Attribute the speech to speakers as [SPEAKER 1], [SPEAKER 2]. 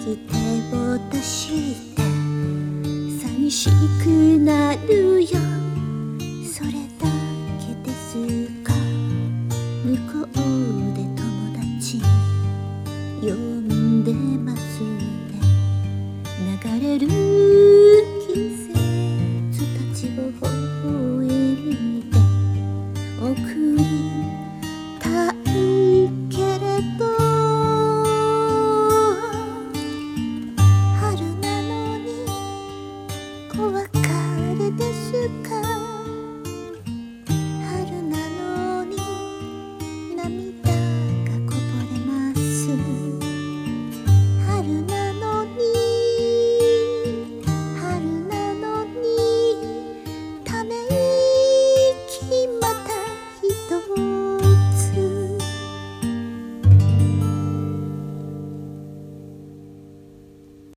[SPEAKER 1] に手を出して寂しくなるよ、それだけですか。向こうで友達呼んでますね。流れる